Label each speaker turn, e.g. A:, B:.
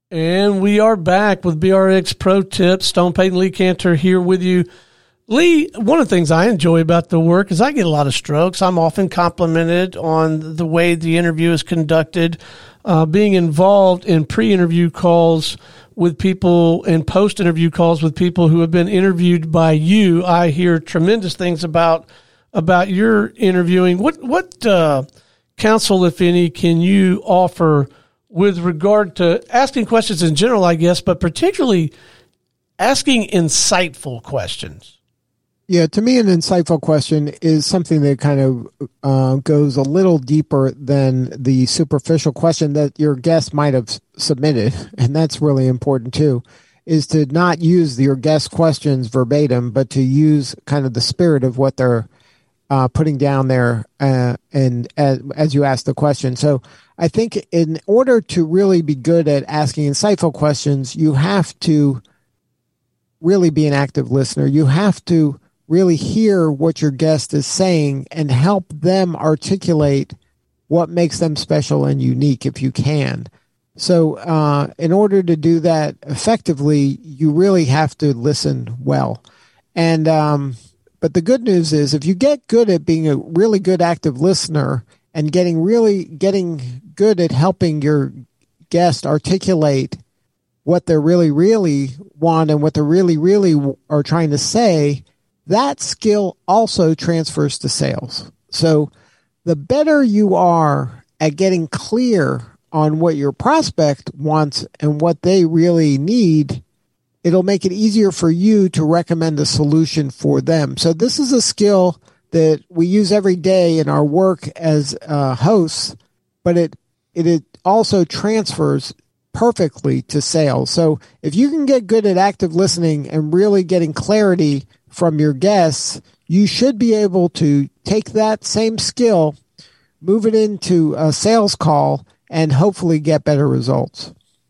A: And we are back with BRX Pro Tips. Stone Payton, Lee Cantor here with you. Lee, one of the things I enjoy about the work is I get a lot of strokes. I'm often complimented on the way the interview is conducted. Being involved in pre-interview calls with people and post-interview calls with people who have been interviewed by you, I hear tremendous things about your interviewing. What counsel, if any, can you offer with regard to asking questions in general, I guess, but particularly asking insightful questions?
B: Yeah, to me, an insightful question is something that kind of goes a little deeper than the superficial question that your guest might have submitted. And that's really important too, is to not use your guest questions verbatim, but to use kind of the spirit of what they're putting down there and as you ask the question. So I think in order to really be good at asking insightful questions, you have to really be an active listener. You have to really hear what your guest is saying and help them articulate what makes them special and unique if you can. So in order to do that effectively, you really have to listen well. And but the good news is if you get good at being a really good active listener and getting good at helping your guest articulate what they really, really want and what they really, really are trying to say, that skill also transfers to sales. So the better you are at getting clear on what your prospect wants and what they really need, it'll make it easier for you to recommend a solution for them. So this is a skill that we use every day in our work as hosts, but it also transfers perfectly to sales. So if you can get good at active listening and really getting clarity from your guests, you should be able to take that same skill, move it into a sales call, and hopefully get better results.